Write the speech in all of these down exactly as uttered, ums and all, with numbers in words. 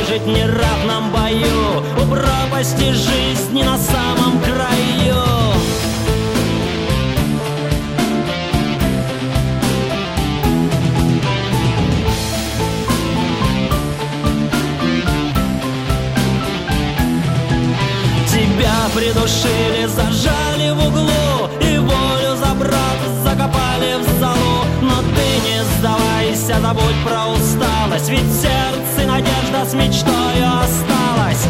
выжить в неравном бою, у пропасти жизни на самом краю. Тебя придушили, зажали в углу и волю забрав, закопали в золу. Но ты не сдавайся, забудь про усталость, ведь в сердце надежда с мечтою осталась.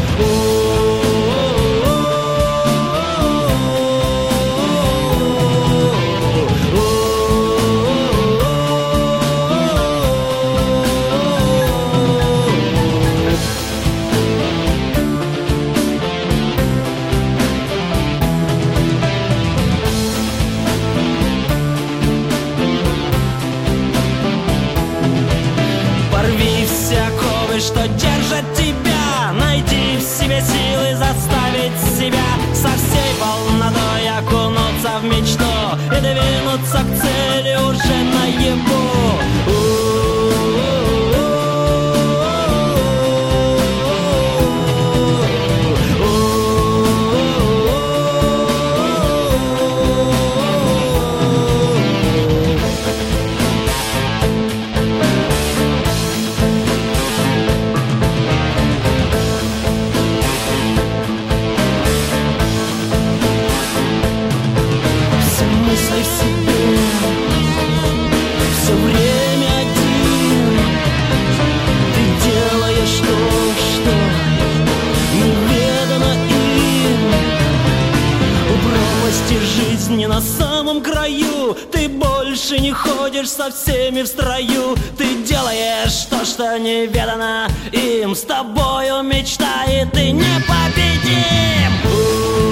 Что держит тебя, найди в себе силы заставить себя со всей полнотой окунуться в мечту и двинуться к цели уже наяву. Не на самом краю, ты больше не ходишь со всеми в строю. Ты делаешь то, что неведано им, с тобою мечтает и непобедим.